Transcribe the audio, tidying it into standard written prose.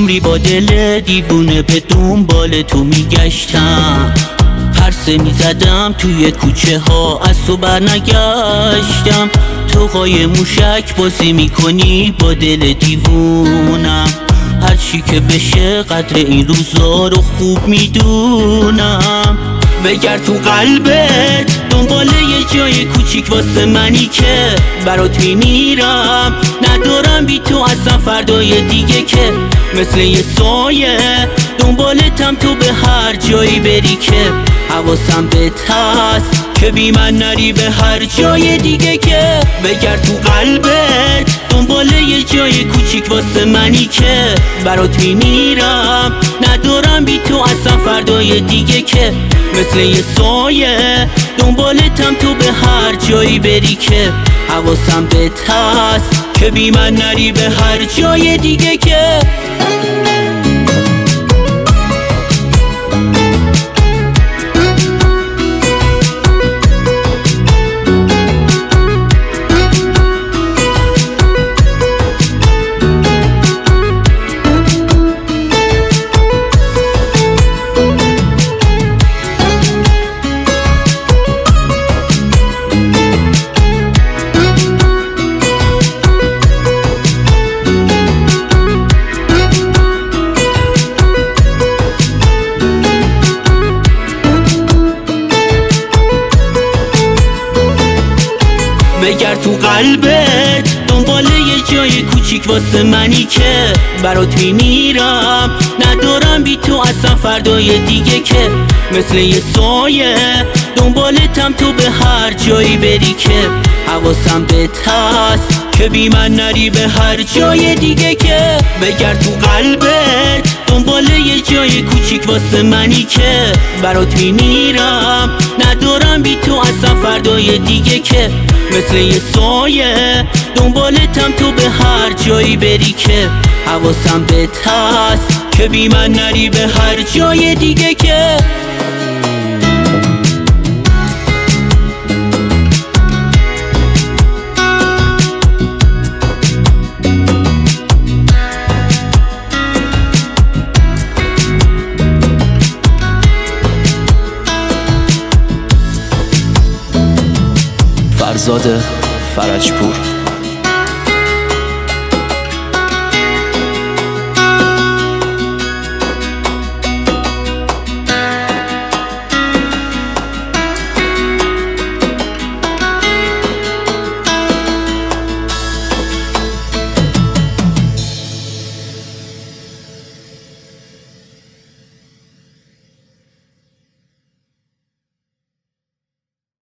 عمری با دل دیوونه به دنبال تو میگشتم، پرسه میزدم توی کوچه ها، از تو بر نگشتم. تو قای موشک بازی میکنی با دل دیوونم، هر چی که بشه قدر این روزا رو خوب میدونم. بگرد تو قلبت دنبال یه جای کوچیک واسه منی که برات میمیرم. ندارم بی تو اصلا فردای دیگه که مثل یه سایه دنبالتم، تو به هر جایی بری که حواسم بهت هست، که بی من نری به هر جای دیگه که. بگرد تو قلبت دنبال یه جای کوچیک واسه منی که برات میمیرم. ندارم بی تو اصلا فردای دیگه که مثل یه سایه دنبالتم، تو به هر جایی بری که حواسم بهت هست، که بی من نری به هر جای دیگه که. بگرد تو قلبت دنبال یه جای کوچیک واسه منی که برات میمیرم. ندارم بی تو اصلا فردای دیگه که مثل یه سایه دنبالتم، تو به هر جایی بری که حواسم بهت هست، که بی من نری به هر جای دیگه که. بگرد تو قلبت دنبال یه جای کوچیک واسه منی که برات میمیرم. ندارم بی تو اصلا فردای دیگه که مثل یه سایه دنبالتم، تو به هر جایی بری که حواسم بهت هست، که بی من نری به هر جای دیگه که. فرزاد فرجپور.